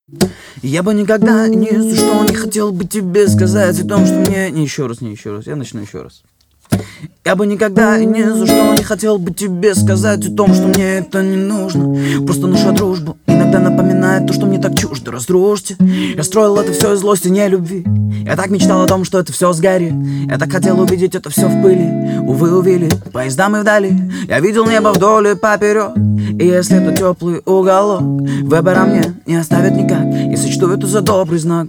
Я бы никогда и ни за что не хотел бы тебе сказать о том, что мне... Не еще раз, я начну еще раз. Я бы никогда и ни за что не хотел бы тебе сказать о том, что мне это не нужно. Просто наша дружба иногда напоминает то, что мне так чуждо. Разрушьте. Я строил это все из злости, не любви. Я так мечтал о том, что это все сгорит. Я так хотел увидеть это все в пыли. Увы, увидели поезда мы вдали. Я видел небо вдоль и поперек. И если это теплый уголок, выбора мне не оставит никак. Я сочту это за добрый знак.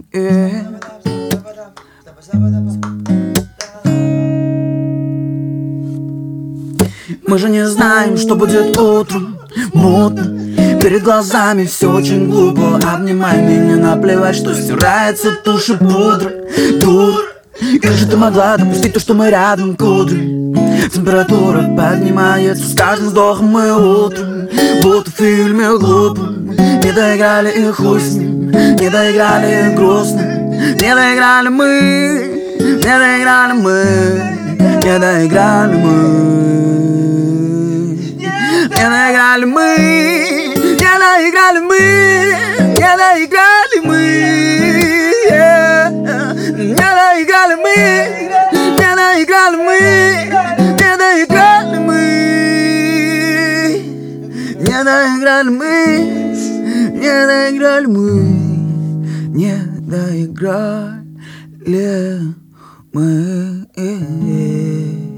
Мы же не знаем, что будет утром. Мутно, перед глазами все очень глупо. Обнимай меня, наплевать, что стирается тушь и пудра. Дура, как же ты могла допустить то, что мы рядом, кудри? Температура поднимается с каждым вздохом и утром. Будто в фильме глупом. Не доиграли и хуй с ним. Не доиграли и грустно. Не доиграли мы. Не доиграли мы. Не доиграли мы. Не доиграли мы, не доиграли мы, не доиграли мы, не доиграли мы, не доиграли мы, не доиграли мы, не доиграли мы, не доиграли мы, не доиграли мы.